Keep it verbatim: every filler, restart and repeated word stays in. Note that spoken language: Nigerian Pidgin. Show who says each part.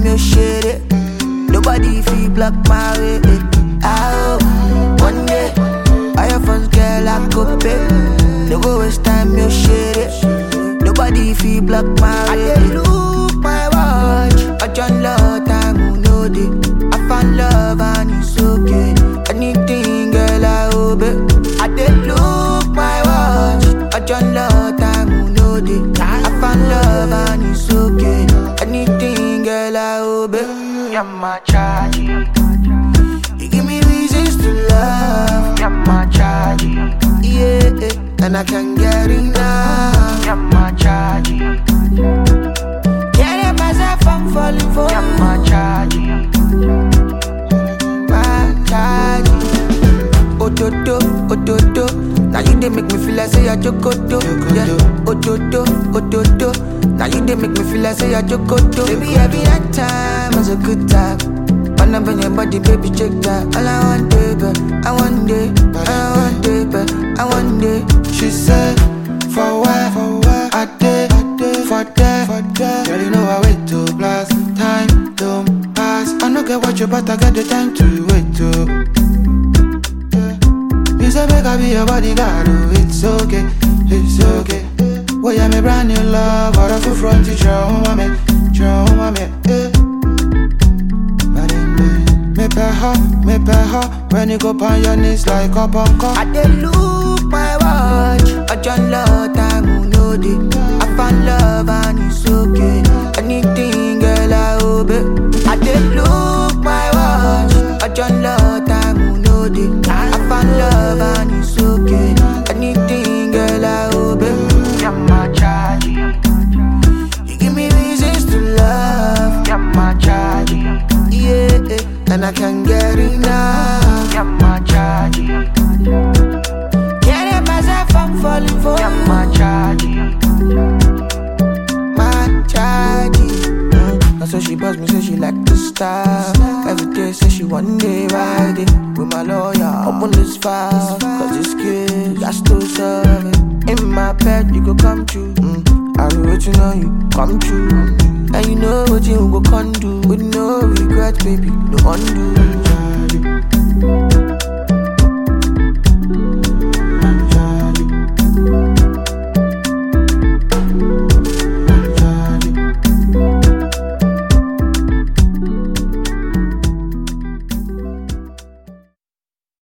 Speaker 1: you share it. Nobody feel block my way. I hope one day all your friends girl I go pay. No go waste time you share it. Nobody feel block my way. I look my watch. I just love time who know it. I found love and it's okay. Anything girl I obey. I did look my watch. I just love time who know it. I found love and it's okay. Anything girl I obey.
Speaker 2: You're my charge.
Speaker 1: You give me reasons to love.
Speaker 2: You're my charge.
Speaker 1: Yeah, and I can't get enough.
Speaker 2: You're my charge.
Speaker 1: Can't help myself, I'm falling for
Speaker 2: You're
Speaker 1: you.
Speaker 2: my charge.
Speaker 1: My charge. Ododo, ododo. Now you they make me feel like say I jokodo. Yeah, ododo, ododo. Now you they make me feel like say I jokodo. Baby, every night time was a good time. When I'm on your body, baby, check that. All I want, baby, I want it, I want it, baby, I want it.
Speaker 3: She said, for where, for where I did, for there, for there. Girl, you know I wait to blast. Time don't pass. I don't get what you, but I get the time to wait to. Yeah. You say make I be your bodyguard, oh, it's okay, it's okay. Well, yeah, me brand new love, but I feel front to show me, show me, yeah. Me pay her, me pay her. When you go on your knees like up on cup.
Speaker 1: I did look my watch. I just love time who know it. I found love and it's okay. Anything girl I obey. I did look my watch. I just love time who know it. I found love and it's okay. Anything girl I obey.
Speaker 2: You're my charge.
Speaker 1: You give me reasons to love.
Speaker 2: You're my charge.
Speaker 1: Yeah, and I can't get enough.
Speaker 2: You're my charge.
Speaker 1: Can't help myself, I'm falling for
Speaker 2: You're
Speaker 1: you.
Speaker 2: my charge.
Speaker 1: My charge. Mm. And so she buzzed me, say she like the style. Every day, say she one day ride it with my lawyer. Open this file, cause this kid got to serve it. In my bed, you go come true. Mm. I be waiting on you, come true. And you know what you go can do. With no regret, baby, no undo.